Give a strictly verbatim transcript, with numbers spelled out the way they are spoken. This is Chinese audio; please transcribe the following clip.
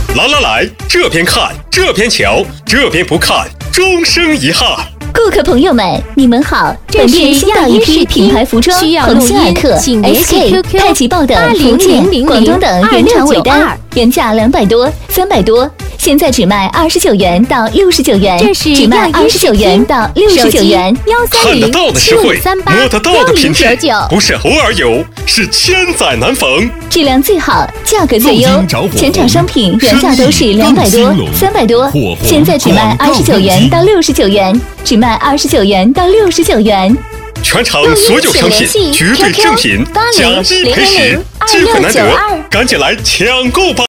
来来来，这边看，这边瞧，这边不看，终生遗憾。 顾客朋友们，你们好！本店新到一批品牌服装，鸿星尔克、S K、太极豹等福建、广东等原厂尾单，原价两百多、三百多，现在只卖二十九元到六十九元，只卖二十九元到六十九元。 看得到的实惠，摸得到的品质，不是偶尔有，是千载难逢。 质量最好，价格最优，全场商品原价都是两百多、三百多，现在只卖二十九元到六十九元，只卖二十九元到六十九元。 全场所有商品绝对正品，假一赔十，机会难得，赶紧来抢购吧！